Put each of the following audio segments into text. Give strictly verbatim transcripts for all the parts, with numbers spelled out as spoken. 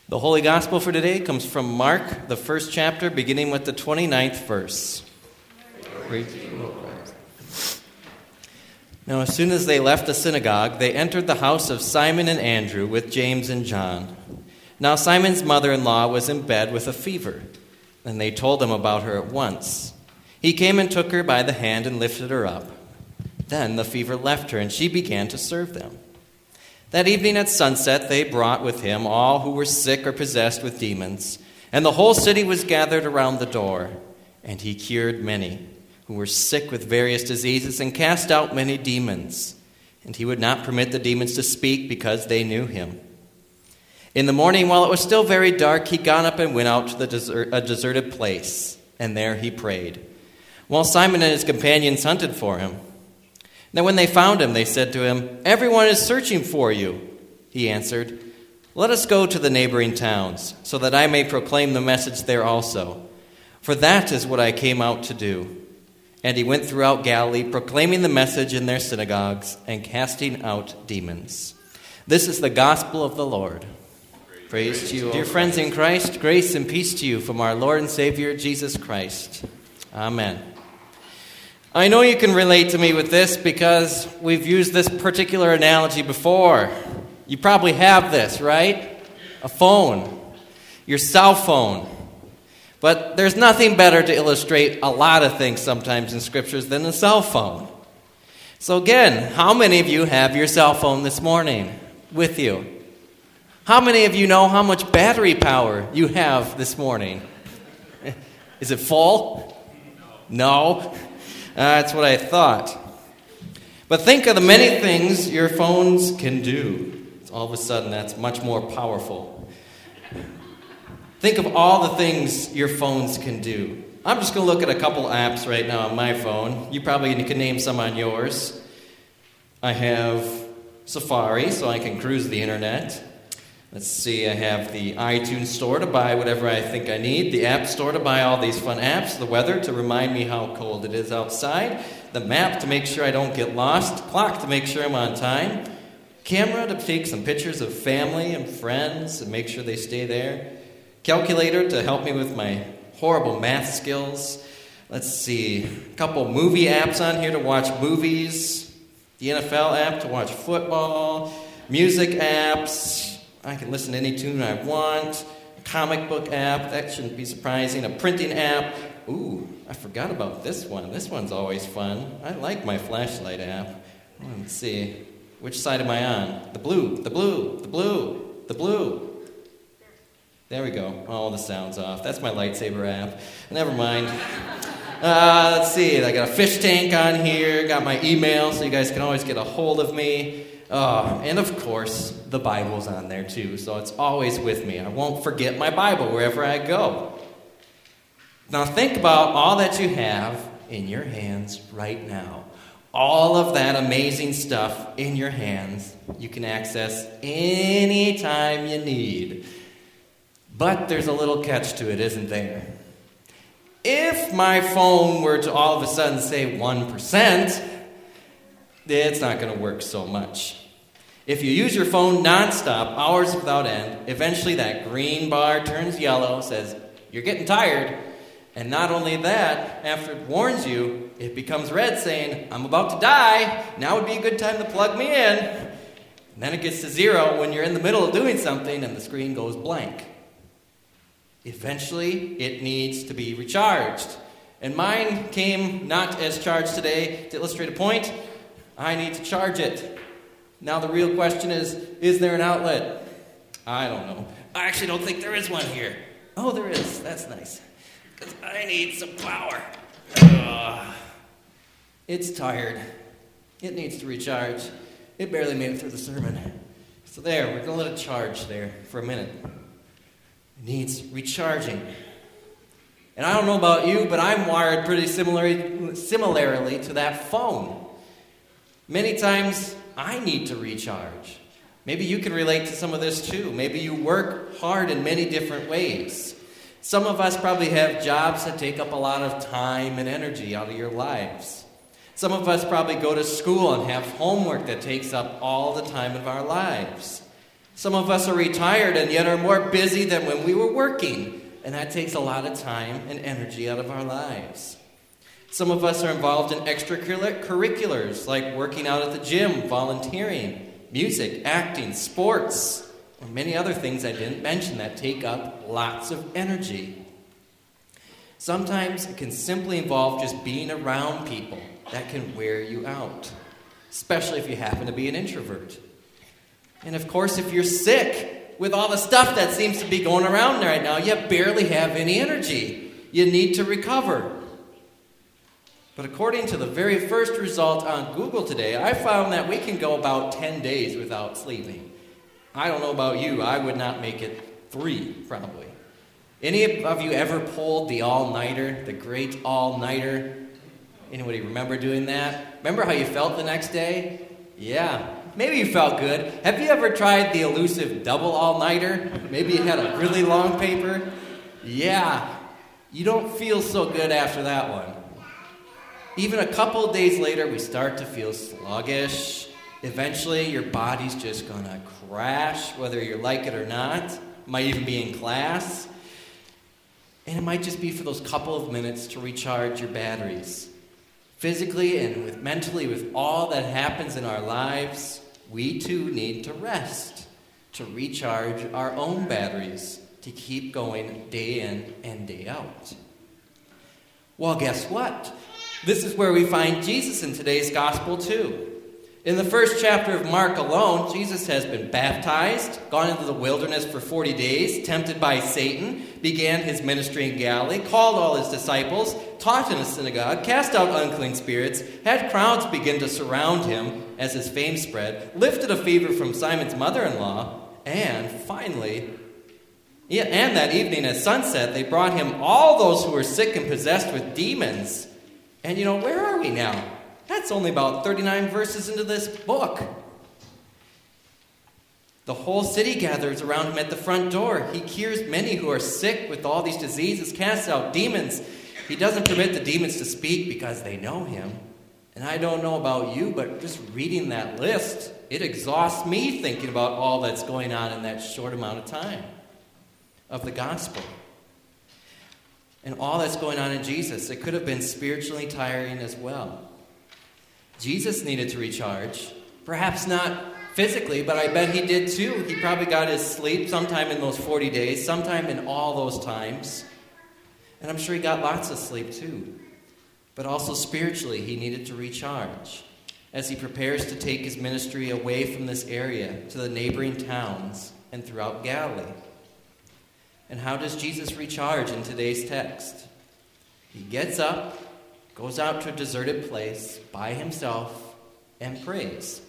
The Holy Gospel for today comes from Mark, the first chapter, beginning with the twenty-ninth verse. Now, as soon as they left the synagogue, they entered the house of Simon and Andrew with James and John. Now, Simon's mother-in-law was in bed with a fever, and they told him about her at once. He came and took her by the hand and lifted her up. Then the fever left her, and she began to serve them. That evening at sunset, they brought with him all who were sick or possessed with demons, and the whole city was gathered around the door. And he cured many who were sick with various diseases and cast out many demons. And he would not permit the demons to speak because they knew him. In the morning, while it was still very dark, he got up and went out to the desert, a deserted place, and there he prayed, while Simon and his companions hunted for him. Now when they found him, they said to him, "Everyone is searching for you." He answered, "Let us go to the neighboring towns, so that I may proclaim the message there also. For that is what I came out to do." And he went throughout Galilee, proclaiming the message in their synagogues and casting out demons. This is the gospel of the Lord. Praise, praise to you, dear friends in Christ. Grace and peace to you from our Lord and Savior, Jesus Christ. Amen. I know you can relate to me with this because we've used this particular analogy before. You probably have this, right? A phone, your cell phone. But there's nothing better to illustrate a lot of things sometimes in scriptures than a cell phone. So again, how many of you have your cell phone this morning with you? How many of you know how much battery power you have this morning? Is it full? No? Uh, that's what I thought. But think of the many things your phones can do. All of a sudden, that's much more powerful. Think of all the things your phones can do. I'm just going to look at a couple apps right now on my phone. You probably can name some on yours. I have Safari, so I can cruise the internet. Let's see, I have the iTunes store to buy whatever I think I need, the App Store to buy all these fun apps, the weather to remind me how cold it is outside, the map to make sure I don't get lost, clock to make sure I'm on time, camera to take some pictures of family and friends and make sure they stay there, calculator to help me with my horrible math skills. Let's see, a couple movie apps on here to watch movies, the N F L app to watch football, music apps. I can listen to any tune I want. A comic book app, that shouldn't be surprising. A printing app. Ooh, I forgot about this one. This one's always fun. I like my flashlight app. Let's see. Which side am I on? The blue, the blue, the blue, the blue. There we go. Oh, the sound's off. That's my lightsaber app. Never mind. Uh, let's see. I got a fish tank on here. Got my email, so you guys can always get a hold of me. Oh, and of course, the Bible's on there too, so it's always with me. I won't forget my Bible wherever I go. Now think about all that you have in your hands right now. All of that amazing stuff in your hands you can access anytime you need. But there's a little catch to it, isn't there? If my phone were to all of a sudden say one percent, it's not going to work so much. If you use your phone nonstop, hours without end, eventually that green bar turns yellow, says, "You're getting tired." And not only that, after it warns you, it becomes red saying, "I'm about to die. Now would be a good time to plug me in." And then it gets to zero when you're in the middle of doing something and the screen goes blank. Eventually, it needs to be recharged. And mine came not as charged today. To illustrate a point, I need to charge it. Now the real question is, is there an outlet? I don't know. I actually don't think there is one here. Oh, there is. That's nice. Because I need some power. Ugh. It's tired. It needs to recharge. It barely made it through the sermon. So there, we're going to let it charge there for a minute. It needs recharging. And I don't know about you, but I'm wired pretty similarly, similarly to that phone. Many times, I need to recharge. Maybe you can relate to some of this too. Maybe you work hard in many different ways. Some of us probably have jobs that take up a lot of time and energy out of your lives. Some of us probably go to school and have homework that takes up all the time of our lives. Some of us are retired and yet are more busy than when we were working, and that takes a lot of time and energy out of our lives. Some of us are involved in extracurriculars like working out at the gym, volunteering, music, acting, sports, and many other things I didn't mention that take up lots of energy. Sometimes it can simply involve just being around people that can wear you out, especially if you happen to be an introvert. And of course, if you're sick, with all the stuff that seems to be going around right now, you barely have any energy. You need to recover. But according to the very first result on Google today, I found that we can go about ten days without sleeping. I don't know about you, I would not make it three, probably. Any of you ever pulled the all-nighter, the great all-nighter? Anybody remember doing that? Remember how you felt the next day? Yeah, maybe you felt good. Have you ever tried the elusive double all-nighter? Maybe you had a really long paper? Yeah, you don't feel so good after that one. Even a couple of days later, we start to feel sluggish. Eventually, your body's just going to crash, whether you like it or not. Might even be in class. And it might just be for those couple of minutes to recharge your batteries. Physically and with mentally, with all that happens in our lives, we too need to rest, to recharge our own batteries, to keep going day in and day out. Well, guess what? This is where we find Jesus in today's gospel too. In the first chapter of Mark alone, Jesus has been baptized, gone into the wilderness for forty days, tempted by Satan, began his ministry in Galilee, called all his disciples, taught in a synagogue, cast out unclean spirits, had crowds begin to surround him as his fame spread, lifted a fever from Simon's mother-in-law, and finally, yeah, and that evening at sunset, they brought him all those who were sick and possessed with demons. And you know, where are we now? That's only about thirty-nine verses into this book. The whole city gathers around him at the front door. He cures many who are sick with all these diseases, casts out demons. He doesn't permit the demons to speak because they know him. And I don't know about you, but just reading that list, it exhausts me thinking about all that's going on in that short amount of time of the gospel. And all that's going on in Jesus, it could have been spiritually tiring as well. Jesus needed to recharge. Perhaps not physically, but I bet he did too. He probably got his sleep sometime in those forty days, sometime in all those times. And I'm sure he got lots of sleep too. But also spiritually, he needed to recharge as he prepares to take his ministry away from this area to the neighboring towns and throughout Galilee. And how does Jesus recharge in today's text? He gets up, goes out to a deserted place by himself, and prays.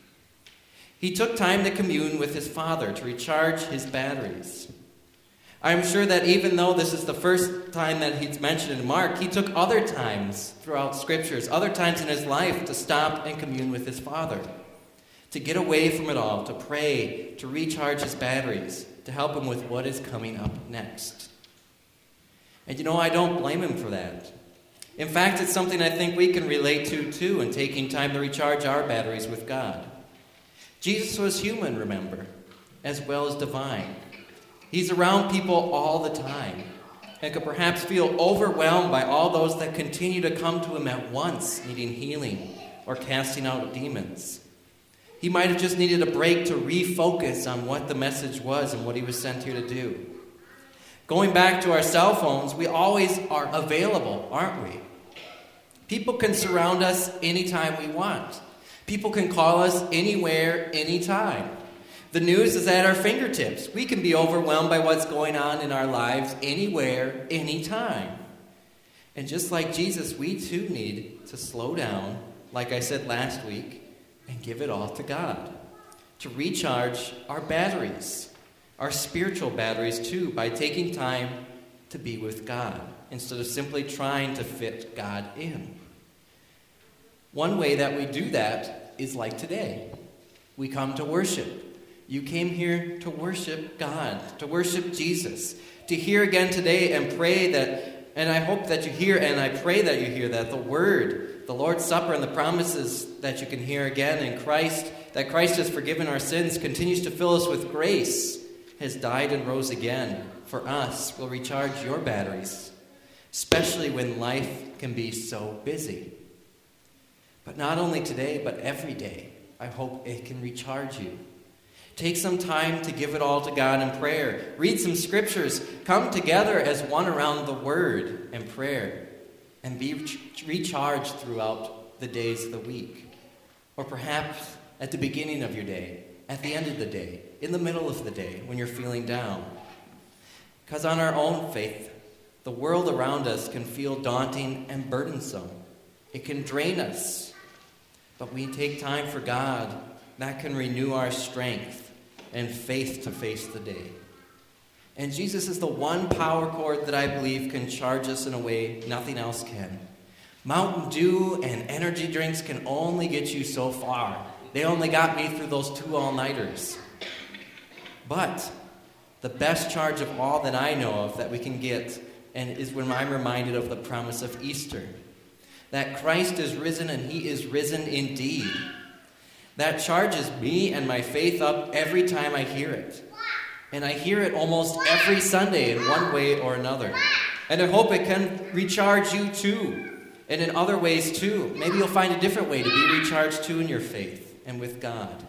He took time to commune with his Father to recharge his batteries. I'm sure that even though this is the first time that he's mentioned in Mark, he took other times throughout Scriptures, other times in his life to stop and commune with his Father, to get away from it all, to pray, to recharge his batteries, to help him with what is coming up next. And you know, I don't blame him for that. In fact, it's something I think we can relate to too in taking time to recharge our batteries with God. Jesus was human, remember, as well as divine. He's around people all the time and could perhaps feel overwhelmed by all those that continue to come to him at once, needing healing or casting out demons. He might have just needed a break to refocus on what the message was and what he was sent here to do. Going back to our cell phones, we always are available, aren't we? People can surround us anytime we want. People can call us anywhere, anytime. The news is at our fingertips. We can be overwhelmed by what's going on in our lives anywhere, anytime. And just like Jesus, we too need to slow down, like I said last week, and give it all to God, to recharge our batteries, our spiritual batteries too, by taking time to be with God, instead of simply trying to fit God in. One way that we do that is like today. We come to worship. You came here to worship God, to worship Jesus, to hear again today and pray that, and I hope that you hear, and I pray that you hear that the Word, the Lord's Supper, and the promises that you can hear again in Christ, that Christ has forgiven our sins, continues to fill us with grace, has died and rose again for us, will recharge your batteries, especially when life can be so busy. But not only today, but every day, I hope it can recharge you. Take some time to give it all to God in prayer. Read some scriptures. Come together as one around the Word and prayer. And be recharged throughout the days of the week. Or perhaps at the beginning of your day, at the end of the day, in the middle of the day, when you're feeling down. Because on our own faith, the world around us can feel daunting and burdensome. It can drain us. But we take time for God, that can renew our strength and faith to face the day. And Jesus is the one power cord that I believe can charge us in a way nothing else can. Mountain Dew and energy drinks can only get you so far. They only got me through those two all-nighters. But the best charge of all that I know of that we can get and is when I'm reminded of the promise of Easter. That Christ is risen and he is risen indeed. That charges me and my faith up every time I hear it. And I hear it almost every Sunday in one way or another. And I hope it can recharge you too. And in other ways too. Maybe you'll find a different way to be recharged too in your faith and with God.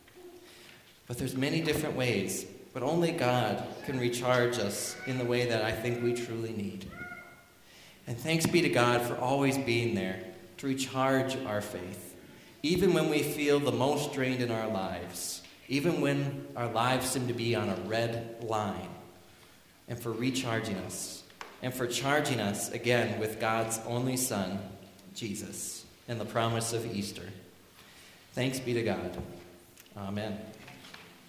But there's many different ways. But only God can recharge us in the way that I think we truly need. And thanks be to God for always being there to recharge our faith. Even when we feel the most drained in our lives. Even when our lives seem to be on a red line. And for recharging us. And for charging us again with God's only Son, Jesus. And the promise of Easter. Thanks be to God. Amen.